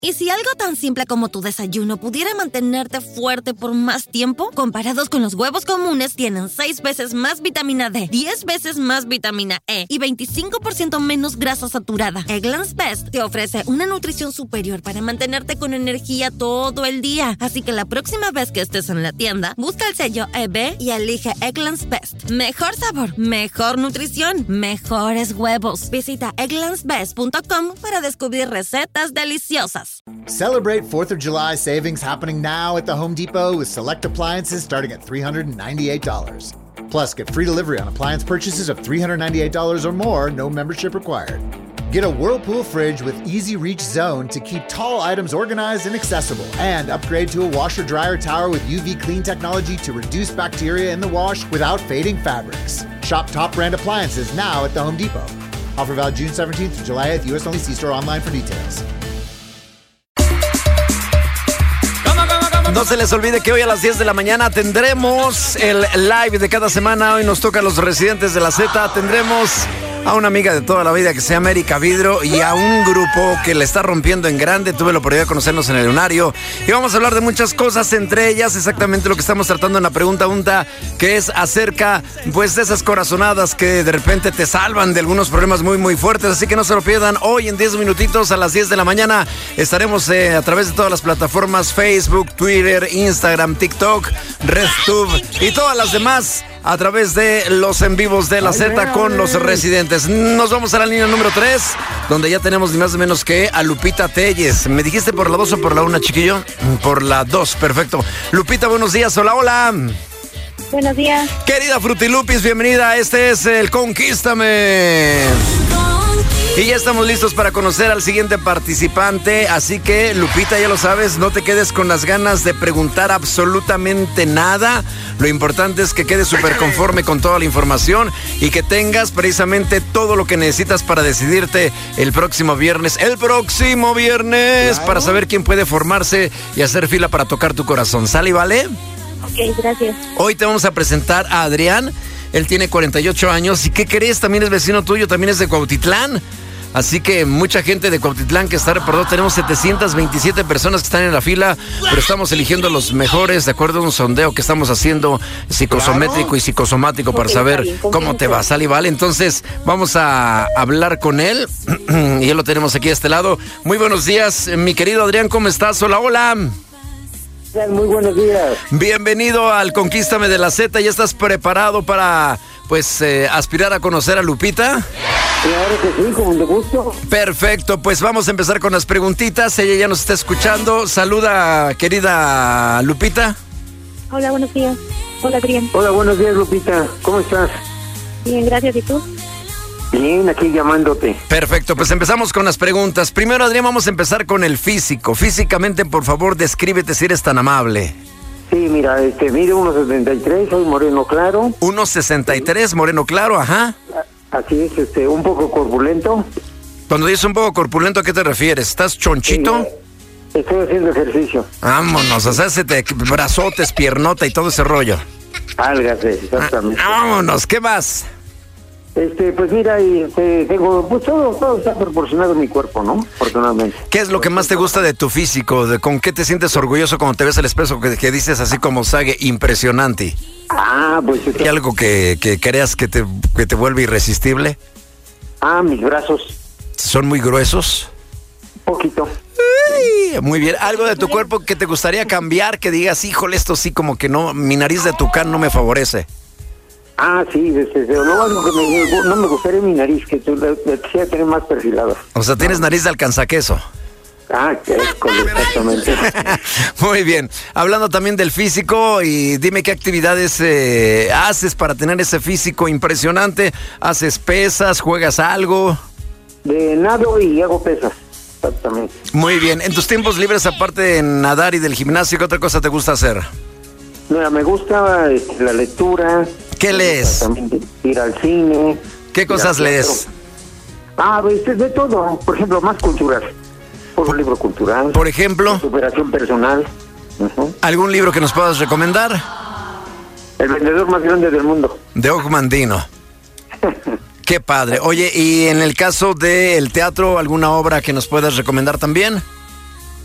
¿Y si algo tan simple como tu desayuno pudiera mantenerte fuerte por más tiempo? Comparados con los huevos comunes, tienen 6 veces más vitamina D, 10 veces más vitamina E y 25% menos grasa saturada. Eggland's Best te ofrece una nutrición superior para mantenerte con energía todo el día. Así que la próxima vez que estés en la tienda, busca el sello EB y elige Eggland's Best. Mejor sabor, mejor nutrición, mejores huevos. Visita egglandsbest.com para descubrir recetas deliciosas. Celebrate 4th of July savings happening now at the Home Depot with select appliances starting at $398. Plus, get free delivery on appliance purchases of $398 or more, no membership required. Get a Whirlpool fridge with easy reach zone to keep tall items organized and accessible. And upgrade to a washer-dryer tower with UV clean technology to reduce bacteria in the wash without fading fabrics. Shop top brand appliances now at the Home Depot. Offer valid June 17th to July 8th. U.S. only. See store online for details. No se les olvide que hoy a las 10 de la mañana tendremos el live de cada semana. Hoy nos toca a los residentes de la Z. Tendremos a una amiga de toda la vida que se llama Erika Vidro y a un grupo que le está rompiendo en grande. Tuve la oportunidad de conocernos en el Lunario y vamos a hablar de muchas cosas, entre ellas exactamente lo que estamos tratando en la pregunta UNTA, que es acerca pues de esas corazonadas que de repente te salvan de algunos problemas muy muy fuertes. Así que no se lo pierdan. Hoy en 10 minutitos a las 10 de la mañana estaremos a través de todas las plataformas: Facebook, Twitter, Instagram, TikTok, RedTube y todas las demás, a través de los en vivos de la Z con los residentes. Nos vamos a la línea número 3, donde ya tenemos ni más ni menos que a Lupita Telles. ¿Me dijiste por la 2 o por la 1, chiquillo? Por la 2, perfecto. Lupita, buenos días. Hola, hola. Buenos días. Querida Frutilupis, bienvenida. Este es el Conquístame. Y ya estamos listos para conocer al siguiente participante. Así que, Lupita, ya lo sabes, no te quedes con las ganas de preguntar absolutamente nada. Lo importante es que quedes súper conforme con toda la información y que tengas precisamente todo lo que necesitas para decidirte el próximo viernes. Claro. Para saber quién puede formarse y hacer fila para tocar tu corazón. ¿Sale y vale? Ok, gracias. Hoy te vamos a presentar a Adrián. Él tiene 48 años. ¿Y qué crees? También es vecino tuyo, también es de Cuautitlán. Así que mucha gente de Cuautitlán que está reportado. Tenemos 727 personas que están en la fila, pero estamos eligiendo los mejores de acuerdo a un sondeo que estamos haciendo psicosométrico y psicosomático para saber cómo te va. ¿Sale y vale? Entonces vamos a hablar con él y ya lo tenemos aquí a este lado. Muy buenos días, mi querido Adrián, ¿cómo estás? Hola, hola. Muy buenos días. Bienvenido al Conquístame de la Z. ¿Ya estás preparado para, pues, aspirar a conocer a Lupita? Claro que sí, con gusto. Perfecto, pues vamos a empezar con las preguntitas. Ella ya nos está escuchando. Saluda, querida Lupita. Hola, buenos días. Hola, Adrián. Hola, buenos días, Lupita. ¿Cómo estás? Bien, gracias. ¿Y tú? Bien, aquí llamándote. Perfecto, pues empezamos con las preguntas. Primero, Adrián, vamos a empezar con el físico. Físicamente, por favor, descríbete si eres tan amable. Sí, mira, mide 1.73, soy moreno claro. 1.63, moreno claro, ajá. Así es, un poco corpulento. Cuando dices un poco corpulento, ¿a qué te refieres? ¿Estás chonchito? Sí, estoy haciendo ejercicio. Vámonos, o sea, brazotes, piernota y todo ese rollo. Álgase, exactamente. Vámonos, ¿qué más? Pues mira, tengo, pues todo está proporcionado en mi cuerpo, ¿no? Afortunadamente. ¿Qué es lo que más te gusta de tu físico? ¿Con qué te sientes orgulloso cuando te ves al espejo que dices así como Sage, impresionante? Pues... ¿Hay algo que creas que te vuelve irresistible? Mis brazos. ¿Son muy gruesos? Un poquito. Ay, muy bien. ¿Algo de tu cuerpo que te gustaría cambiar? Que digas, híjole, esto sí como que no, mi nariz de tucán no me favorece. Sí, lo único que no me gustaría mi nariz, que quisiera tener más perfilada. O sea, tienes nariz de alcanzaqueso. Exactamente. Muy bien. Hablando también del físico, y dime qué actividades haces para tener ese físico impresionante. ¿Haces pesas? ¿Juegas algo? Nado y hago pesas, exactamente. Muy bien. En tus tiempos libres, aparte de nadar y del gimnasio, ¿qué otra cosa te gusta hacer? Mira, me gusta la lectura. ¿Qué lees? Ir al cine. ¿Qué cosas lees? De todo. Por ejemplo, más cultural. Un libro cultural. Por ejemplo. Superación personal. ¿Algún libro que nos puedas recomendar? El vendedor más grande del mundo. De Og Mandino. Qué padre. Oye, y en el caso del teatro, ¿alguna obra que nos puedas recomendar también?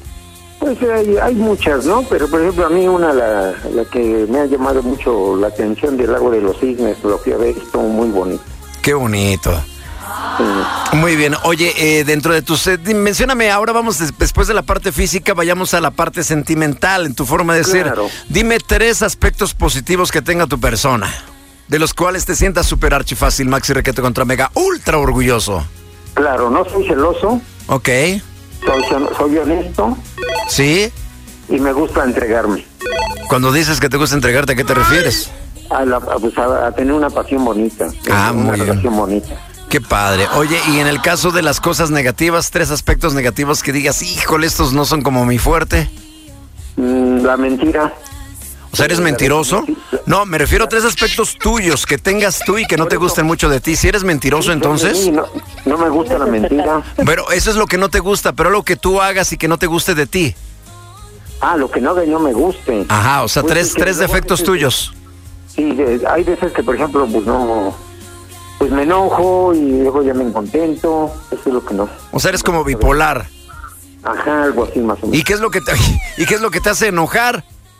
Pues hay muchas, ¿no? Pero, por ejemplo, a mí la que me ha llamado mucho la atención del Lago de los Cisnes, lo que había visto muy bonito. Qué bonito. Sí. Muy bien. Oye, dentro de tus... mencióname, ahora vamos, después de la parte física, vayamos a la parte sentimental, en tu forma de ser. Dime 3 aspectos positivos que tenga tu persona, de los cuales te sientas súper archifácil, maxi requete contra mega, ultra orgulloso. Claro, no soy celoso. Ok. Soy honesto. ¿Sí? Y me gusta entregarme. Cuando dices que te gusta entregarte, ¿a qué te refieres? A tener una pasión bonita. Muy bien. Una relación bonita. Qué padre. Oye, y en el caso de las cosas negativas, 3 aspectos negativos que digas, híjole, estos no son como mi fuerte. La mentira. O sea, ¿eres mentiroso? No, me refiero a 3 aspectos tuyos que tengas tú y que no te gusten mucho de ti. Si eres mentiroso, entonces... Sí, no me gusta la mentira. Pero eso es lo que no te gusta, pero lo que tú hagas y que no te guste de ti. Lo que no me guste. Ajá, o sea, Pues, tres defectos tuyos. Sí, hay veces que, por ejemplo, pues me enojo y luego ya me incontento. Eso es lo que no. O sea, eres como bipolar. Ajá, algo así más o menos. ¿Y qué es lo que te hace enojar?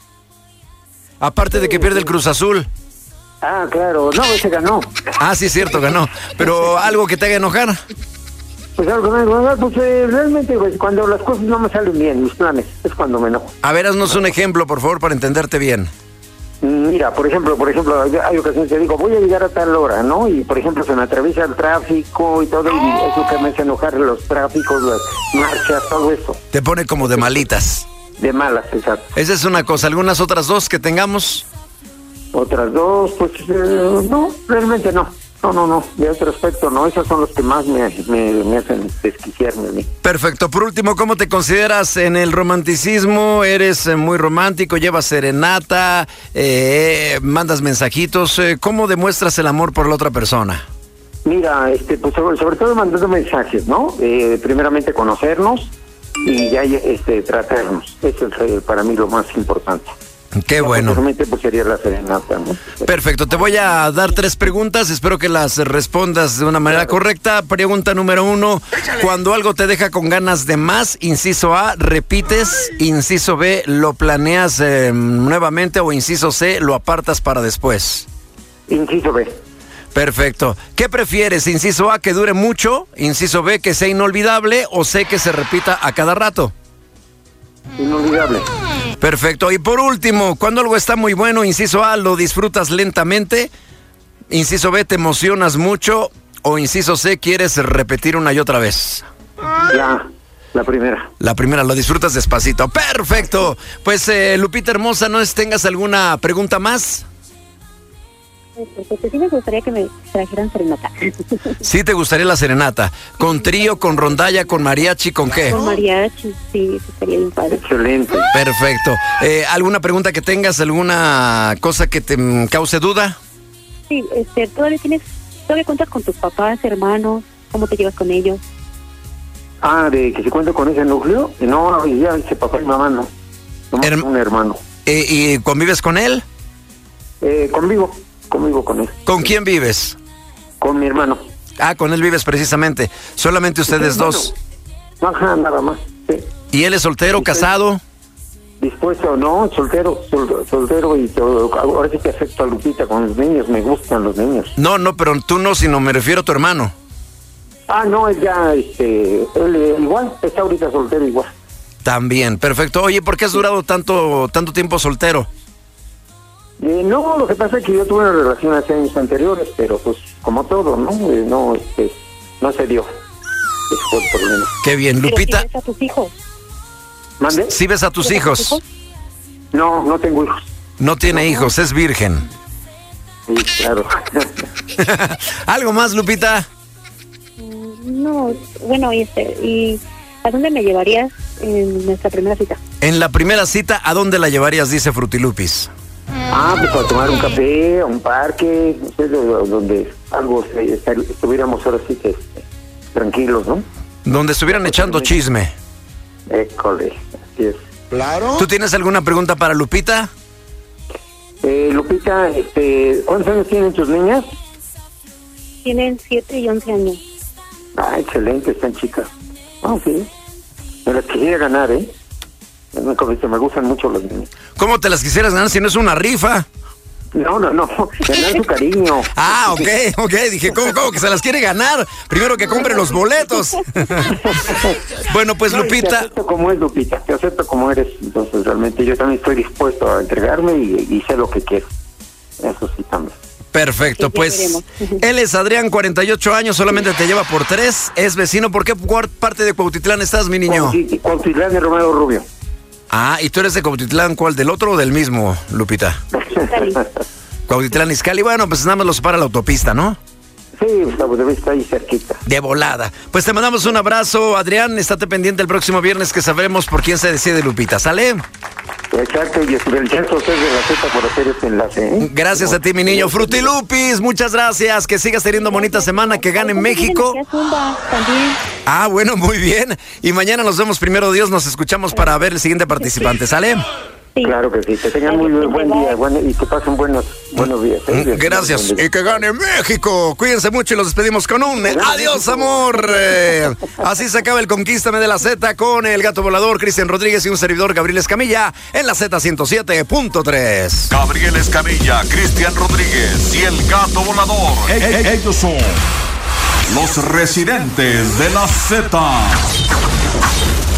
Aparte de que pierde el Cruz Azul. Claro, no, ese ganó. Sí, cierto, ganó. Pero algo que te haga enojar. Pues algo realmente, pues, cuando las cosas no me salen bien, mis planes, es cuando me enojo. A ver, haznos un ejemplo, por favor, para entenderte bien. Mira, por ejemplo, hay ocasiones que digo, voy a llegar a tal hora, ¿no? Y, por ejemplo, se me atraviesa el tráfico y todo, y eso que me hace enojar, los tráficos, las marchas, todo eso. Te pone como de malitas. De malas, exacto. Esa es una cosa. ¿Algunas otras 2 que tengamos? Otras 2, pues, no, realmente no. No, de otro aspecto no, esos son los que más me hacen desquiciarme a mí. Perfecto, por último, ¿cómo te consideras en el romanticismo? ¿Eres muy romántico, llevas serenata, mandas mensajitos? ¿Cómo demuestras el amor por la otra persona? Mira, pues sobre todo mandando mensajes, ¿no? Primeramente conocernos y ya tratarnos, eso es para mí lo más importante. Qué bueno. Pues sería la serenata, ¿no? Perfecto, te voy a dar 3 preguntas, espero que las respondas de una manera correcta. Pregunta número 1, cuando algo te deja con ganas de más, inciso A, repites, inciso B, lo planeas nuevamente o inciso C, lo apartas para después. Inciso B. Perfecto. ¿Qué prefieres? Inciso A, que dure mucho, inciso B, que sea inolvidable o C, que se repita a cada rato. Inolvidable. Perfecto. Y por último, cuando algo está muy bueno, inciso A, lo disfrutas lentamente, inciso B, te emocionas mucho o inciso C, quieres repetir una y otra vez. La primera. La primera, lo disfrutas despacito. Perfecto. Pues Lupita hermosa, ¿no tengas alguna pregunta más? Porque sí me gustaría que me trajeran serenata. Sí, te gustaría la serenata. ¿Con trío, con rondalla, con mariachi, con qué? Con mariachi, sí, estaría bien padre. Excelente. Perfecto. ¿Alguna pregunta que tengas? ¿Alguna cosa que te cause duda? Sí, ¿todavía cuentas con tus papás, hermanos? ¿Cómo te llevas con ellos? ¿De que se cuenta con ese núcleo? No, ya ese papá y mamá no. Un hermano. ¿Y convives con él? Convivo con él. ¿Con quién vives? Con mi hermano. Con él vives precisamente. Solamente ustedes dos. Ajá, nada más. Sí. ¿Y él es soltero, casado? Dispuesto, no, soltero y todo. Ahora sí que acepto a Lupita con los niños, me gustan los niños. No, pero tú no, sino me refiero a tu hermano. No, él ya, él igual, está ahorita soltero igual. También, perfecto. Oye, ¿por qué has durado tanto tiempo soltero? No, lo que pasa es que yo tuve una relación hace años anteriores, pero pues como todo, ¿no? No se dio. Ese fue el problema. Qué bien, Lupita. ¿Sí ves a tus hijos? ¿Mande? ¿Sí ves a tus hijos? No tengo hijos. No tiene hijos, es virgen. Sí, claro. ¿Algo más, Lupita? No, bueno, ¿y a dónde me llevarías en nuestra primera cita? En la primera cita, ¿a dónde la llevarías? Dice Frutilupis. Pues para tomar un café, a un parque, no sé, donde estuviéramos ahora sí que tranquilos, ¿no? Donde estuvieran echando chisme. École, así es. Claro. ¿Tú tienes alguna pregunta para Lupita? Lupita, ¿cuántos años tienen tus niñas? Tienen 7 y 11 años. Excelente, están chicas. Sí. Me las quisiera ganar, Me gustan mucho los niños. ¿Cómo te las quisieras ganar si no es una rifa? No, ganar su cariño. Ah, ok, dije, ¿cómo que se las quiere ganar? Primero que compre los boletos. Bueno, pues No, Lupita. Te acepto como es, Lupita, te acepto como eres. Entonces realmente yo también estoy dispuesto a entregarme y sé lo que quiero. Eso sí también. Perfecto, Sí, pues veremos. él es Adrián, 48 años, solamente te lleva por 3, es vecino. ¿Por qué parte de Cuautitlán estás, mi niño? Cuautitlán de Romero Rubio. Ah, ¿y tú eres de Cuautitlán? ¿Cuál? ¿Del otro o del mismo, Lupita? Cuautitlán Izcalli. Bueno, pues nada más lo separa la autopista, ¿no? Sí, está ahí cerquita. De volada. Pues te mandamos un abrazo, Adrián. Estate pendiente el próximo viernes que sabremos por quién se decide, Lupita. ¿Sale? Exacto, y felicitaciones a ustedes de la Z por hacer este enlace, ¿eh? Gracias a ti, mi niño. Frutilupis, muchas gracias. Que sigas teniendo bonita semana, que gane México. También. Ah, bueno, muy bien. Y mañana nos vemos, primero Dios, nos escuchamos para ver el siguiente participante. ¿Sale? Sí. Claro que sí, que tengan muy buen día y que pasen buenos días. Gracias. Y que gane México. Cuídense mucho y los despedimos con un adiós, amor. Así se acaba el Conquístame de la Z con el Gato Volador, Cristian Rodríguez y un servidor, Gabriel Escamilla, en la Z107.3. Gabriel Escamilla, Cristian Rodríguez y el Gato Volador. Ellos son los residentes de la Z.